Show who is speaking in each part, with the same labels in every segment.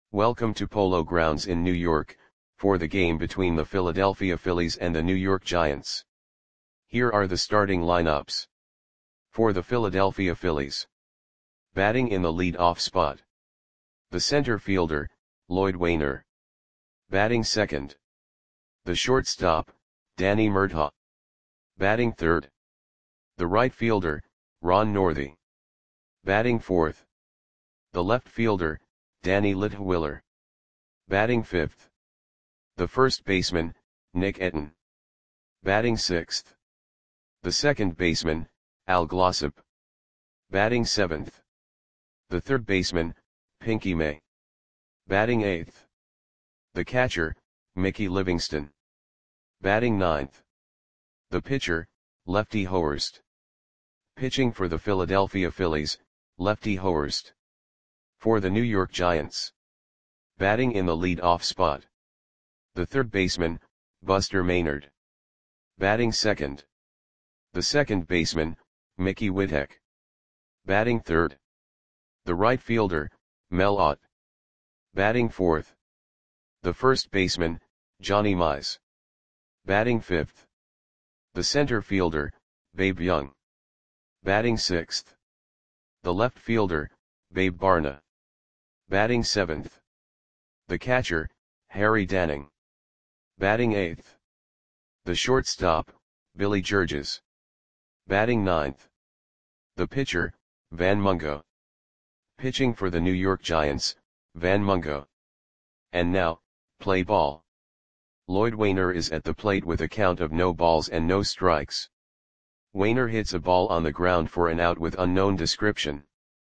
Speaker 1: Welcome to Polo Grounds in New York, for the game between the Philadelphia Phillies and the New York Giants. Here are the starting lineups. For the Philadelphia Phillies. Batting in the lead-off spot. The center fielder, Lloyd Waner. Batting second. The shortstop, Danny Murtaugh. Batting third. The right fielder, Ron Northey. Batting fourth. The left fielder, Danny Litwiler. Batting fifth. The first baseman, Nick Etten. Batting sixth. The second baseman, Al Glossop. Batting seventh. The third baseman, Pinky May. Batting eighth. The catcher, Mickey Livingston. Batting ninth. The pitcher, Lefty Hoerst. Pitching for the Philadelphia Phillies, Lefty Hoerst. For the New York Giants. Batting in the lead-off spot. The third baseman, Buster Maynard. Batting second. The second baseman, Mickey Whittek. Batting third. The right fielder, Mel Ott. Batting fourth. The first baseman, Johnny Mize. Batting fifth. The center fielder, Babe Young. Batting sixth. The left fielder, Babe Barna. Batting seventh. The catcher, Harry Danning. Batting eighth. The shortstop, Billy Georges. Batting ninth. The pitcher, Van Mungo. Pitching for the New York Giants, Van Mungo. And now, play ball. Lloyd Waner is at the plate with a count of no balls and no strikes. Waner hits a ball on the ground for an out with unknown description.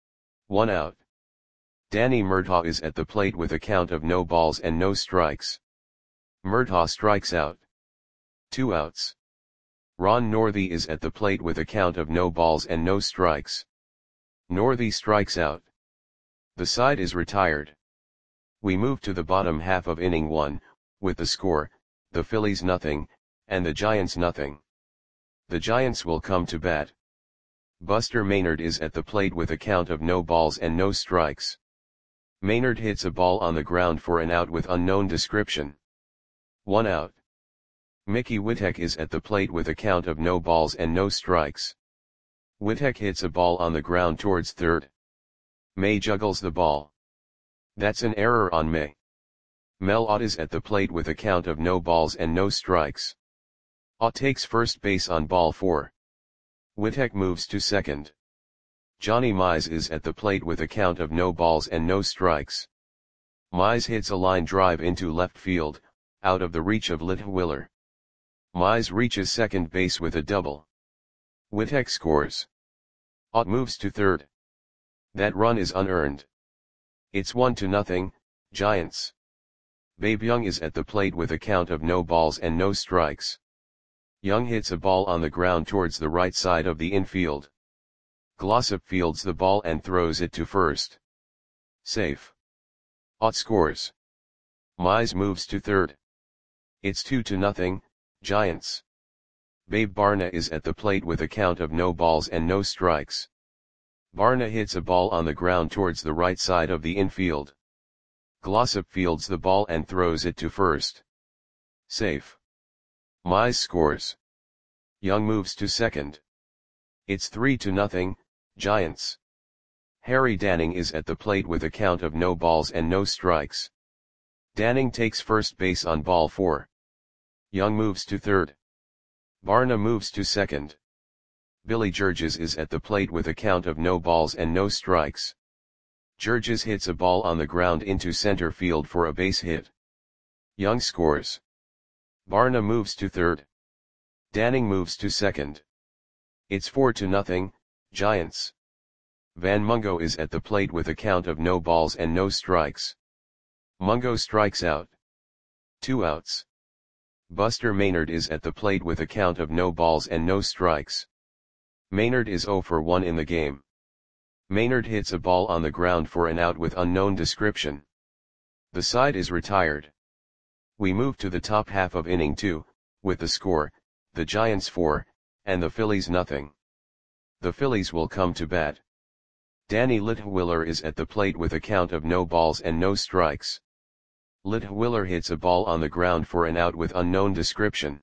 Speaker 1: 1 out. Danny Murtaugh is at the plate with a count of no balls and no strikes. Murtaugh strikes out. 2 outs. Ron Northey is at the plate with a count of no balls and no strikes. Northey strikes out. The side is retired. We move to the bottom half of inning 1, with the score, the Phillies nothing, and the Giants nothing. The Giants will come to bat. Buster Maynard is at the plate with a count of no balls and no strikes. Maynard hits a ball on the ground for an out with unknown description. 1 out. Mickey Whittek is at the plate with a count of no balls and no strikes. Whittek hits a ball on the ground towards third. May juggles the ball. That's an error on May. Mel Ott is at the plate with a count of no balls and no strikes. Ott takes first base on ball 4. Whittek moves to second. Johnny Mize is at the plate with a count of no balls and no strikes. Mize hits a line drive into left field, out of the reach of Litwiler. Mize reaches second base with a double. Whittek scores. Ott moves to third. That run is unearned. It's 1-0, Giants. Babe Young is at the plate with a count of no balls and no strikes. Young hits a ball on the ground towards the right side of the infield. Glossop fields the ball and throws it to first. Safe. Ott scores. Mize moves to third. It's 2-0, Giants. Babe Barna is at the plate with a count of no balls and no strikes. Barna hits a ball on the ground towards the right side of the infield. Glossop fields the ball and throws it to first. Safe. Mize scores. Young moves to second. It's 3-0, Giants. Harry Danning is at the plate with a count of no balls and no strikes. Danning takes first base on ball 4. Young moves to third. Barna moves to second. Billy Georges is at the plate with a count of no balls and no strikes. Georges hits a ball on the ground into center field for a base hit. Young scores. Barna moves to third. Danning moves to second. It's 4-0, Giants. Van Mungo is at the plate with a count of no balls and no strikes. Mungo strikes out. 2 outs. Buster Maynard is at the plate with a count of no balls and no strikes. Maynard is 0 for 1 in the game. Maynard hits a ball on the ground for an out with unknown description. The side is retired. We move to the top half of inning 2, with the score, the Giants 4, and the Phillies nothing. The Phillies will come to bat. Danny Litwiller is at the plate with a count of no balls and no strikes. Litwiller hits a ball on the ground for an out with unknown description.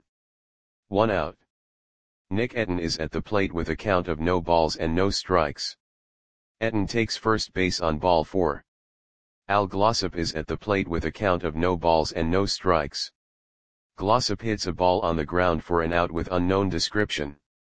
Speaker 1: 1 out. Nick Etten is at the plate with a count of no balls and no strikes. Etten takes first base on ball 4. Al Glossop is at the plate with a count of no balls and no strikes. Glossop hits a ball on the ground for an out with unknown description.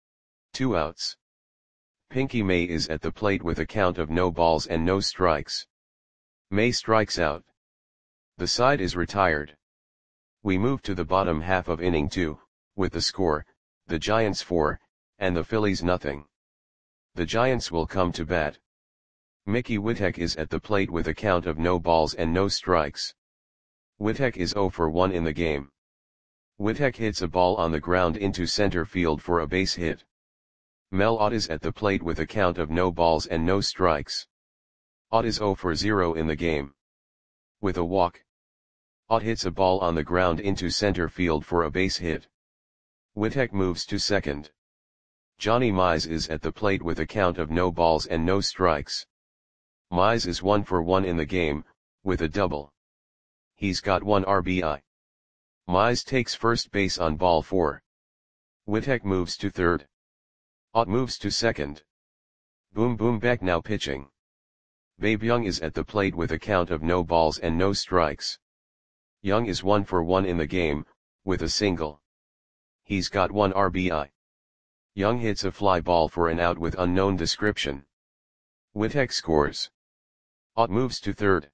Speaker 1: 2 outs. Pinky May is at the plate with a count of no balls and no strikes. May strikes out. The side is retired. We move to the bottom half of inning 2, with the score, the Giants 4, and the Phillies nothing. The Giants will come to bat. Mickey Witek is at the plate with a count of no balls and no strikes. Witek is 0 for 1 in the game. Witek hits a ball on the ground into center field for a base hit. Mel Ott is at the plate with a count of no balls and no strikes. Ott is 0 for 0 in the game. With a walk, Ott hits a ball on the ground into center field for a base hit. Witek moves to second. Johnny Mize is at the plate with a count of no balls and no strikes. Mize is 1 for 1 in the game, with a double. He's got 1 RBI. Mize takes first base on ball 4. Witek moves to third. Ott moves to second. Boom Boom Beck now pitching. Babe Young is at the plate with a count of no balls and no strikes. Young is 1 for 1 in the game, with a single. He's got 1 RBI. Young hits a fly ball for an out with unknown description. Witek scores. Ott moves to third.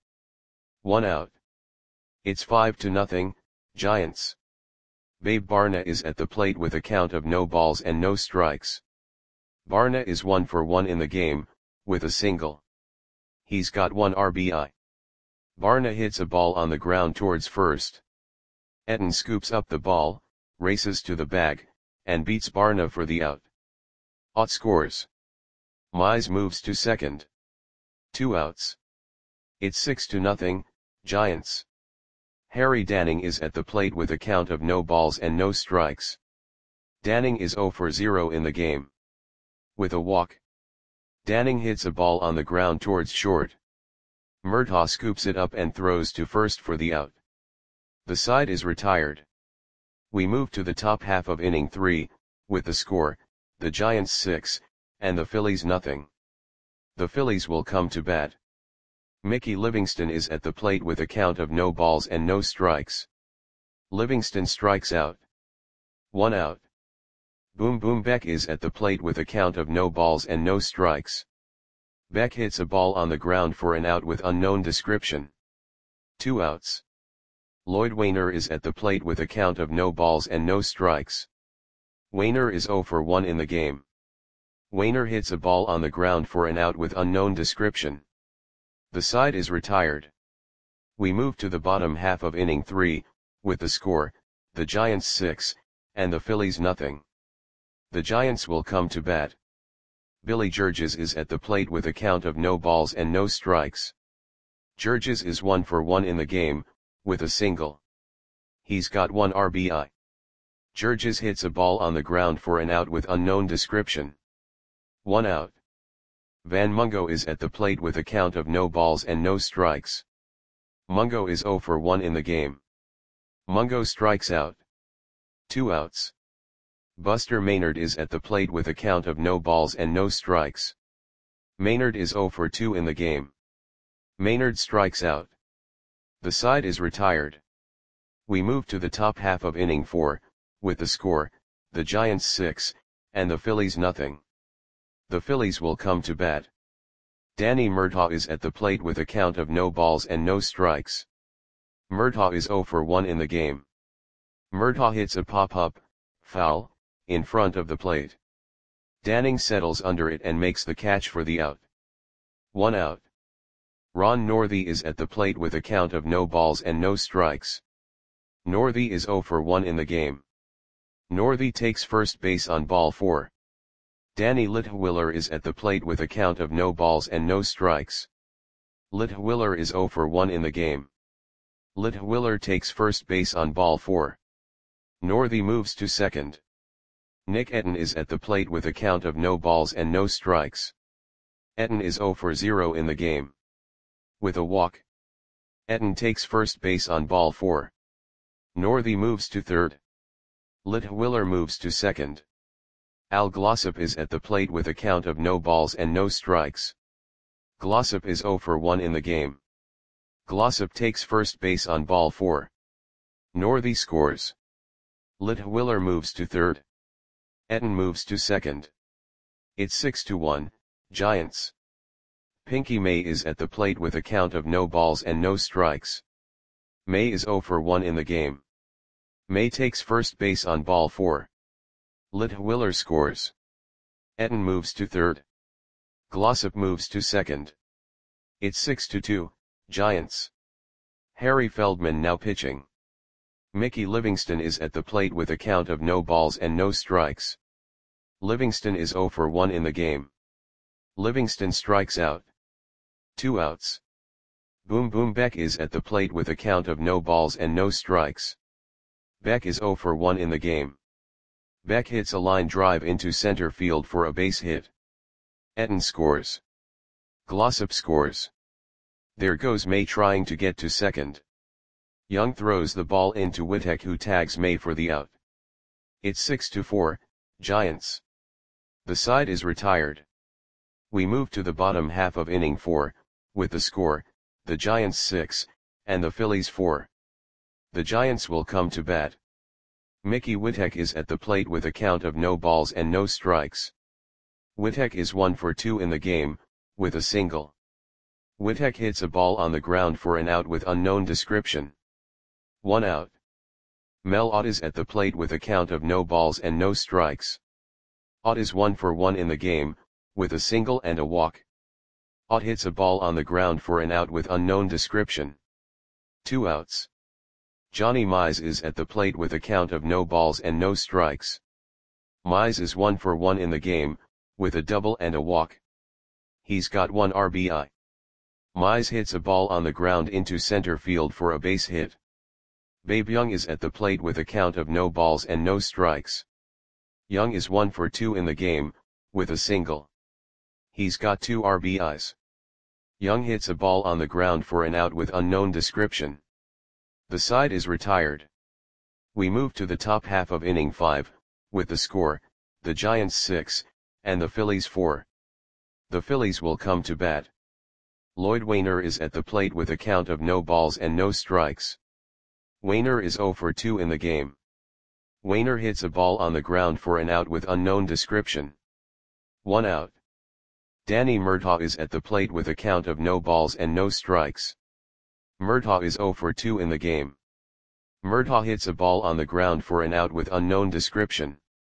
Speaker 1: 1 out. It's 5-0, Giants. Babe Barna is at the plate with a count of no balls and no strikes. Barna is 1 for 1 in the game, with a single. He's got 1 RBI. Barna hits a ball on the ground towards first. Etten scoops up the ball, races to the bag, and beats Barna for the out. Ott scores. Mize moves to second. 2 outs. It's 6-0, Giants. Harry Danning is at the plate with a count of no balls and no strikes. Danning is 0 for 0 in the game. With a walk, Danning hits a ball on the ground towards short. Murtaugh scoops it up and throws to first for the out. The side is retired. We move to the top half of inning 3, with the score, the Giants 6, and the Phillies nothing. The Phillies will come to bat. Mickey Livingston is at the plate with a count of no balls and no strikes. Livingston strikes out. 1 out. Boom Boom Beck is at the plate with a count of no balls and no strikes. Beck hits a ball on the ground for an out with unknown description. 2 outs. Lloyd Wainer is at the plate with a count of no balls and no strikes. Wainer is 0 for 1 in the game. Wainer hits a ball on the ground for an out with unknown description. The side is retired. We move to the bottom half of inning 3, with the score, the Giants 6, and the Phillies nothing. The Giants will come to bat. Billy Georges is at the plate with a count of no balls and no strikes. Georges is 1 for 1 in the game, with a single. He's got 1 RBI. Georges hits a ball on the ground for an out with unknown description. 1 out. Van Mungo is at the plate with a count of no balls and no strikes. Mungo is 0 for 1 in the game. Mungo strikes out. 2 outs. Buster Maynard is at the plate with a count of no balls and no strikes. Maynard is 0 for 2 in the game. Maynard strikes out. The side is retired. We move to the top half of inning 4, with the score, the Giants 6, and the Phillies nothing. The Phillies will come to bat. Danny Murtaugh is at the plate with a count of no balls and no strikes. Murtaugh is 0 for 1 in the game. Murtaugh hits a pop-up, foul, in front of the plate. Danning settles under it and makes the catch for the out. 1 out. Ron Northey is at the plate with a count of no balls and no strikes. Northey is 0 for 1 in the game. Northey takes first base on ball 4. Danny Litwiller is at the plate with a count of no balls and no strikes. Litwiller is 0 for 1 in the game. Litwiller takes first base on ball 4. Northey moves to second. Nick Etten is at the plate with a count of no balls and no strikes. Etten is 0 for 0 in the game. With a walk. Etten takes first base on ball 4. Northey moves to third. Litwiller moves to second. Al Glossop is at the plate with a count of no balls and no strikes. Glossop is 0 for 1 in the game. Glossop takes first base on ball 4. Northey scores. Litwiller moves to third. Etten moves to second. It's 6-1, Giants. Pinky May is at the plate with a count of no balls and no strikes. May is 0 for 1 in the game. May takes first base on ball 4. Litwiller scores. Etten moves to third. Glossop moves to second. It's 6-2, Giants. Harry Feldman now pitching. Mickey Livingston is at the plate with a count of no balls and no strikes. Livingston is 0 for 1 in the game. Livingston strikes out. 2 outs. Boom Boom Beck is at the plate with a count of no balls and no strikes. Beck is 0 for 1 in the game. Beck hits a line drive into center field for a base hit. Etten scores. Glossop scores. There goes May trying to get to second. Young throws the ball into Witek, who tags May for the out. It's 6-4, Giants. The side is retired. We move to the bottom half of inning 4, with the score, the Giants 6, and the Phillies 4. The Giants will come to bat. Mickey Witek is at the plate with a count of no balls and no strikes. Witek is 1 for 2 in the game, with a single. Witek hits a ball on the ground for an out with unknown description. 1 out. Mel Ott is at the plate with a count of no balls and no strikes. Ott is 1 for 1 in the game, with a single and a walk. Ott hits a ball on the ground for an out with unknown description. 2 outs. Johnny Mize is at the plate with a count of no balls and no strikes. Mize is 1 for 1 in the game, with a double and a walk. He's got 1 RBI. Mize hits a ball on the ground into center field for a base hit. Babe Young is at the plate with a count of no balls and no strikes. Young is 1 for 2 in the game, with a single. He's got 2 RBIs. Young hits a ball on the ground for an out with unknown description. The side is retired. We move to the top half of inning 5, with the score, the Giants 6, and the Phillies 4. The Phillies will come to bat. Lloyd Wainer is at the plate with a count of no balls and no strikes. Wainer is 0 for 2 in the game. Wainer hits a ball on the ground for an out with unknown description. 1 out. Danny Murtaugh is at the plate with a count of no balls and no strikes. Murtaugh is 0 for 2 in the game. Murtaugh hits a ball on the ground for an out with unknown description.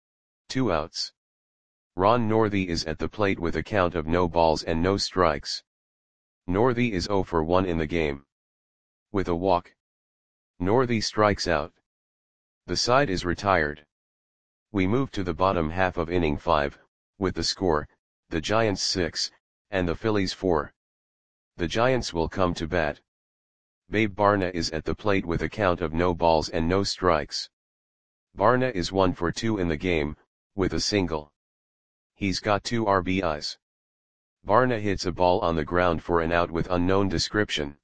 Speaker 1: 2 outs. Ron Northey is at the plate with a count of no balls and no strikes. Northey is 0 for 1 in the game. With a walk. Northey strikes out. The side is retired. We move to the bottom half of inning 5, with the score, the Giants 6, and the Phillies 4. The Giants will come to bat. Babe Barna is at the plate with a count of no balls and no strikes. Barna is 1 for 2 in the game, with a single. He's got 2 RBIs. Barna hits a ball on the ground for an out with unknown description.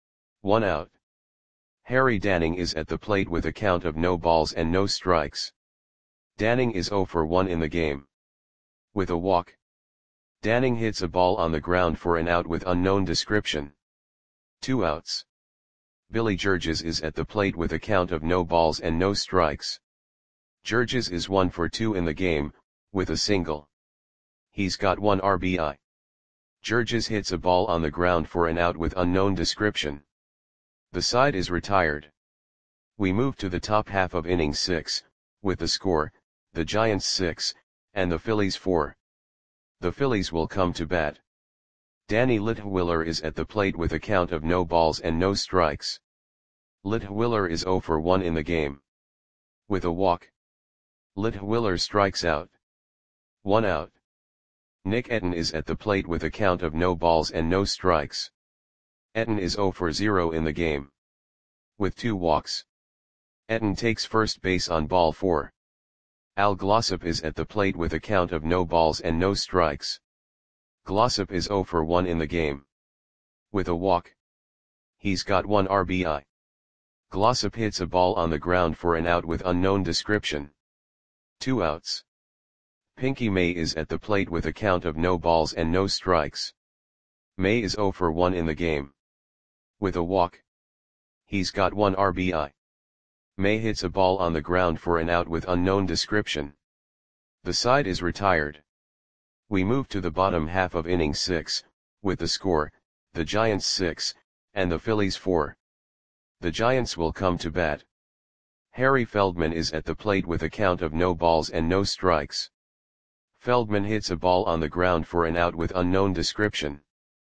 Speaker 1: 1 out. Harry Danning is at the plate with a count of no balls and no strikes. Danning is 0 for 1 in the game. With a walk. Danning hits a ball on the ground for an out with unknown description. 2 outs. Billy Georges is at the plate with a count of no balls and no strikes. Georges is 1 for 2 in the game, with a single. He's got 1 RBI. Georges hits a ball on the ground for an out with unknown description. The side is retired. We move to the top half of inning 6, with the score, the Giants 6, and the Phillies 4. The Phillies will come to bat. Danny Litwiller is at the plate with a count of no balls and no strikes. Litwiller is 0 for 1 in the game. With a walk. Litwiller strikes out. 1 out. Nick Etten is at the plate with a count of no balls and no strikes. Etten is 0 for 0 in the game. With 2 walks. Etten takes first base on ball 4. Al Glossop is at the plate with a count of no balls and no strikes. Glossop is 0 for 1 in the game. With a walk. He's got 1 RBI. Glossop hits a ball on the ground for an out with unknown description. 2 outs. Pinky May is at the plate with a count of no balls and no strikes. May is 0 for 1 in the game. With a walk. He's got 1 RBI. May hits a ball on the ground for an out with unknown description. The side is retired. We move to the bottom half of inning 6, with the score, the Giants 6, and the Phillies 4. The Giants will come to bat. Harry Feldman is at the plate with a count of no balls and no strikes. Feldman hits a ball on the ground for an out with unknown description.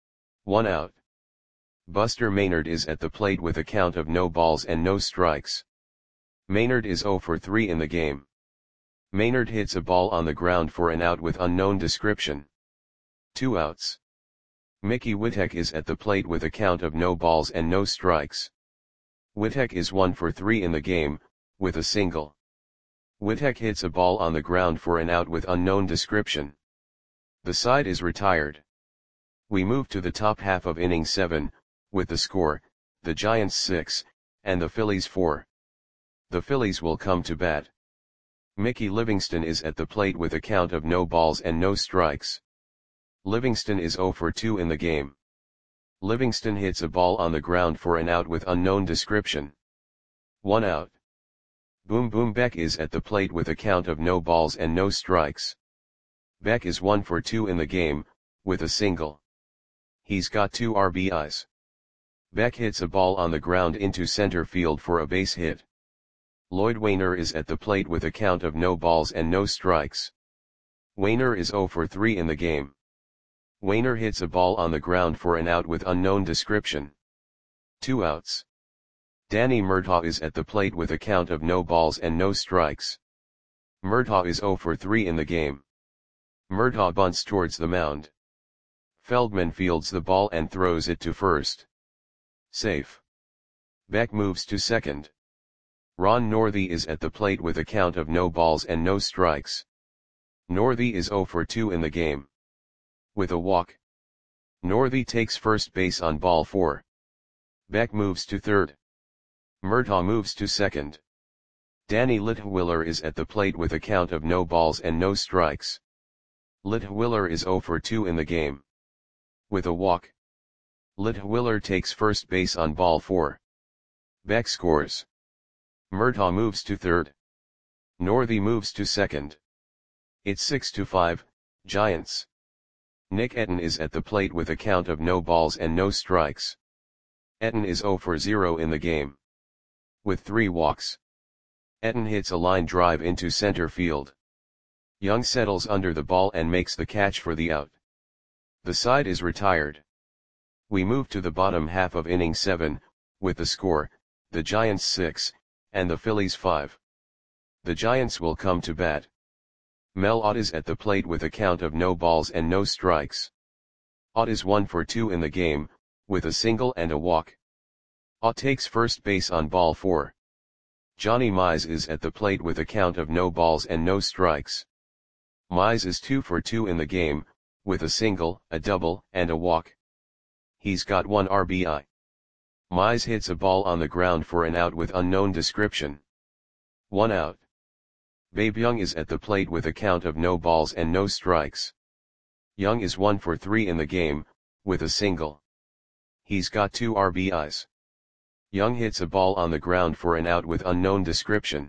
Speaker 1: 1 out. Buster Maynard is at the plate with a count of no balls and no strikes. Maynard is 0 for 3 in the game. Maynard hits a ball on the ground for an out with unknown description. 2 outs. Mickey Witek is at the plate with a count of no balls and no strikes. Witek is 1 for 3 in the game, with a single. Witek hits a ball on the ground for an out with unknown description. The side is retired. We move to the top half of inning 7, with the score, the Giants 6, and the Phillies 4. The Phillies will come to bat. Mickey Livingston is at the plate with a count of no balls and no strikes. Livingston is 0 for 2 in the game. Livingston hits a ball on the ground for an out with unknown description. 1 out. Boom Boom Beck is at the plate with a count of no balls and no strikes. Beck is 1 for 2 in the game, with a single. He's got 2 RBIs. Beck hits a ball on the ground into center field for a base hit. Lloyd Wainer is at the plate with a count of no balls and no strikes. Wainer is 0 for 3 in the game. Wainer hits a ball on the ground for an out with unknown description. 2 outs. Danny Murtaugh is at the plate with a count of no balls and no strikes. Murtaugh is 0 for 3 in the game. Murtaugh bunts towards the mound. Feldman fields the ball and throws it to first. Safe. Beck moves to second. Ron Northey is at the plate with a count of no balls and no strikes. Northey is 0 for 2 in the game. With a walk. Northey takes first base on ball 4. Beck moves to third. Murtaugh moves to second. Danny Litwiller is at the plate with a count of no balls and no strikes. Litwiller is 0 for 2 in the game. With a walk. Litwiller takes first base on ball 4. Beck scores. Murtaugh moves to third. Northey moves to second. It's 6-5, Giants. Nick Etten is at the plate with a count of no balls and no strikes. Etten is 0 for 0 in the game. With 3 walks. Etten hits a line drive into center field. Young settles under the ball and makes the catch for the out. The side is retired. We move to the bottom half of inning 7, with the score, the Giants 6, and the Phillies 5. The Giants will come to bat. Mel Ott is at the plate with a count of no balls and no strikes. Ott is 1 for 2 in the game, with a single and a walk. Ott takes first base on ball 4. Johnny Mize is at the plate with a count of no balls and no strikes. Mize is 2 for 2 in the game, with a single, a double, and a walk. He's got 1 RBI. Mize hits a ball on the ground for an out with unknown description. 1 out. Babe Young is at the plate with a count of no balls and no strikes. Young is 1 for 3 in the game, with a single. He's got 2 RBIs. Young hits a ball on the ground for an out with unknown description.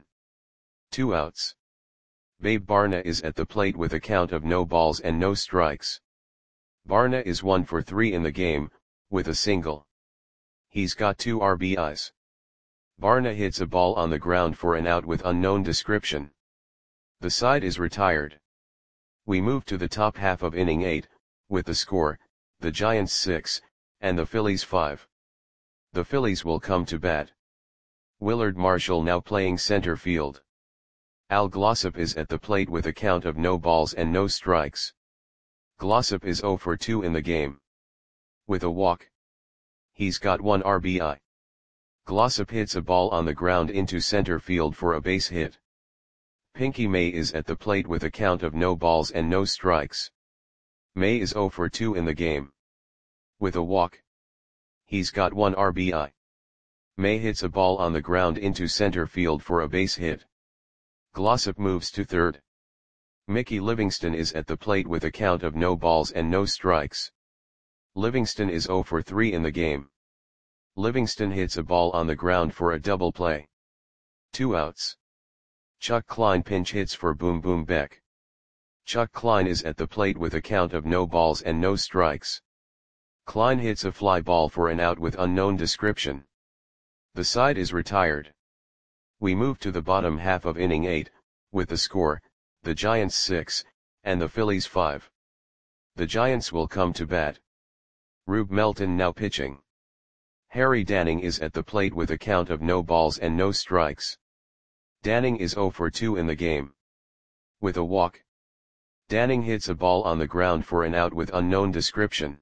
Speaker 1: 2 outs. Babe Barna is at the plate with a count of no balls and no strikes. Barna is 1 for 3 in the game, with a single. He's got 2 RBIs. Barna hits a ball on the ground for an out with unknown description. The side is retired. We move to the top half of inning 8, with the score, the Giants 6, and the Phillies 5. The Phillies will come to bat. Willard Marshall now playing center field. Al Glossop is at the plate with a count of no balls and no strikes. Glossop is 0 for 2 in the game. With a walk. He's got 1 RBI. Glossop hits a ball on the ground into center field for a base hit. Pinky May is at the plate with a count of no balls and no strikes. May is 0 for 2 in the game. With a walk. He's got 1 RBI. May hits a ball on the ground into center field for a base hit. Glossop moves to third. Mickey Livingston is at the plate with a count of no balls and no strikes. Livingston is 0 for 3 in the game. Livingston hits a ball on the ground for a double play. 2 outs. Chuck Klein pinch hits for Boom Boom Beck. Chuck Klein is at the plate with a count of no balls and no strikes. Klein hits a fly ball for an out with unknown description. The side is retired. We move to the bottom half of inning 8, with the score, the Giants 6, and the Phillies 5. The Giants will come to bat. Rube Melton now pitching. Harry Danning is at the plate with a count of no balls and no strikes. Danning is 0 for 2 in the game. With a walk. Danning hits a ball on the ground for an out with unknown description.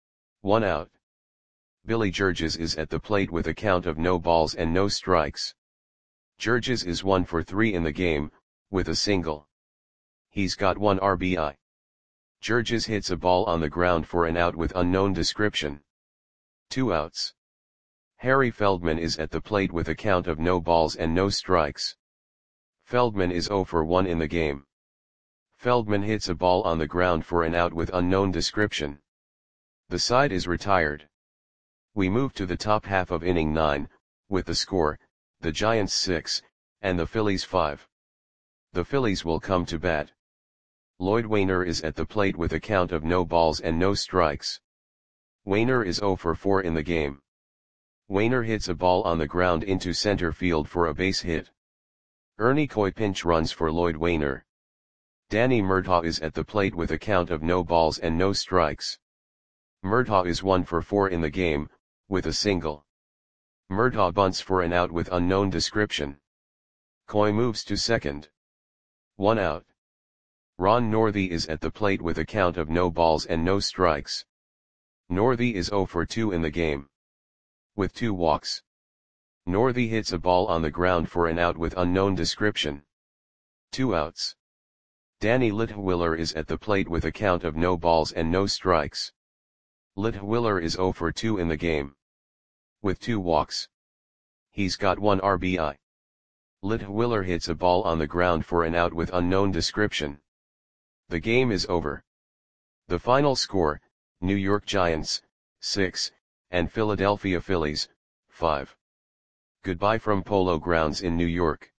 Speaker 1: 1 out. Billy Georges is at the plate with a count of no balls and no strikes. Georges is 1 for 3 in the game, with a single. He's got 1 RBI. Georges hits a ball on the ground for an out with unknown description. 2 outs. Harry Feldman is at the plate with a count of no balls and no strikes. Feldman is 0 for 1 in the game. Feldman hits a ball on the ground for an out with unknown description. The side is retired. We move to the top half of inning 9, with the score, the Giants 6, and the Phillies 5. The Phillies will come to bat. Lloyd Wainer is at the plate with a count of no balls and no strikes. Wainer is 0 for 4 in the game. Wainer hits a ball on the ground into center field for a base hit. Ernie Coy pinch runs for Lloyd Wainer. Danny Murtaugh is at the plate with a count of no balls and no strikes. Murtaugh is 1 for 4 in the game, with a single. Murtaugh bunts for an out with unknown description. Coy moves to second. 1 out. Ron Northey is at the plate with a count of no balls and no strikes. Northey is 0 for 2 in the game. With 2 walks. Northey hits a ball on the ground for an out with unknown description. 2 outs. Danny Litwiller is at the plate with a count of no balls and no strikes. Litwiller is 0 for 2 in the game. With 2 walks. He's got 1 RBI. Litwiller hits a ball on the ground for an out with unknown description. The game is over. The final score, New York Giants, 6, and Philadelphia Phillies, 5. Goodbye from Polo Grounds in New York.